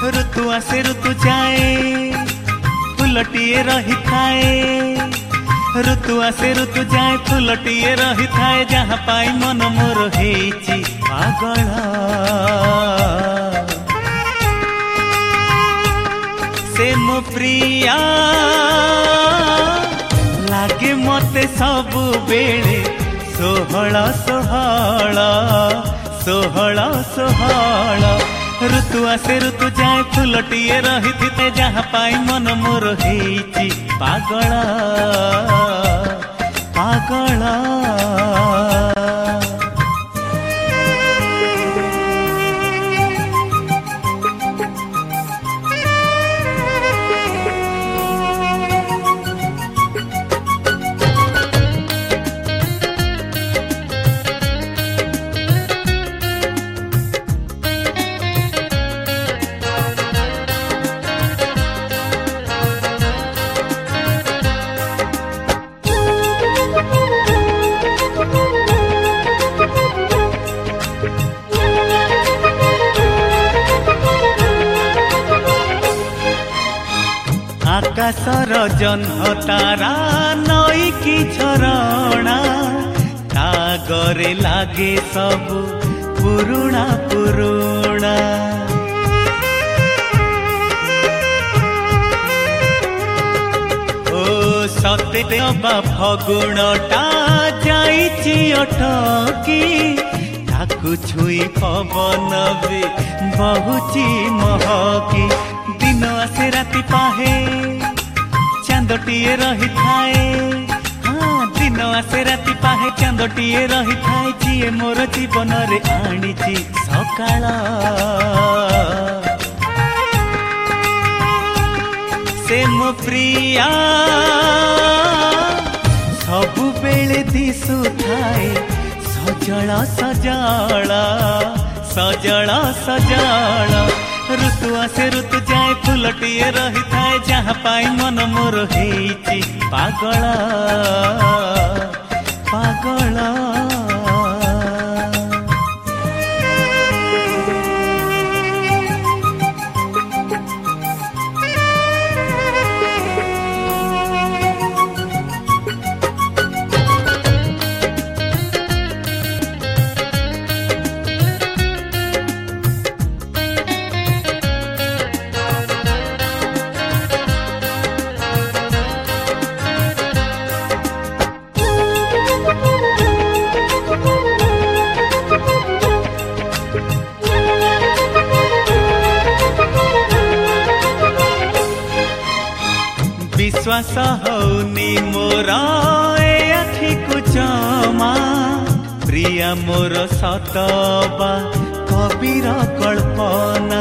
ऋतु आसे ऋतु जाए फुलटिए रही थाए ऋतु आसे ऋतु जाए फुलटिए रही थाए जहाँ पाई मन मोर हेची पागल से मो प्रिया लागे मते सबु बेले सोहळ सोहळ सोहळ सोहळ ऋतु आसे ऋतु जाए फुलटिए रही थी जहाँ पाई मन मोर हेची पागल पागल आकाशर जन्म तारा नई की झरणा तागरे लागे सब पुरुणा पुरुणा ओ सते बा फगुणटा जाइछि अटकी ताकु छुई पवन भी बहुची महकी दिन आसे राति पाहे चांदटिए रही थाए हाँ दिन आसे राति पाहे चांदटिए रही थाए जिए मोर जीवन रे आनिछि सकाळ से मो प्रिया सबु बेले दिसु थाए सजळ सजळ सजळ सजळ ऋतु आसे ऋतु जाए फुलटिए रही थाए जहाँ पाई मन मोर हेची पागल पागल विश्वास हौनी मोर ए आखि को जमा प्रिया मोर सतबा कबीर कल्पना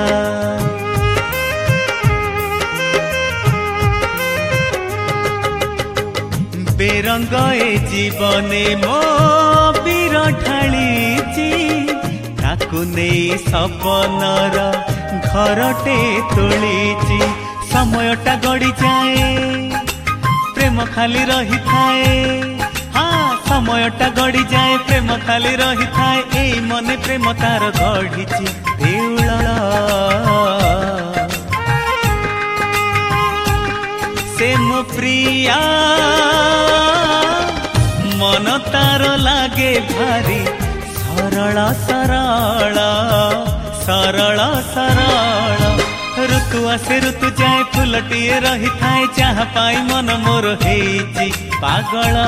बेरंग ए जीवने मो बीर ढालीची ताकु नहीं सपनर घरटे तोलीची समयटा गड़ी जाए प्रेम खाली रही थाए हाँ समयटा गड़ी जाए प्रेम खाली रही थाए एई मने प्रेम तार गढ़ीची देउल से मो प्रिया मन तार लागे भारी सरल सरल सरल सरल ऋतु आसे ऋतु जाए फुलटिए रही थाए जहाँ पाई मन मोर हेची पागल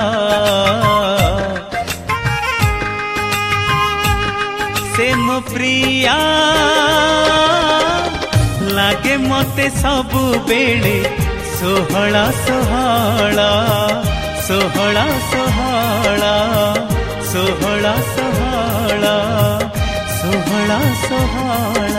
से मो प्रिया लागे मते सबु बेले सोहळ सोहळ सोहळ सोहळ सोहळ सोहळ सोहळ सोहळ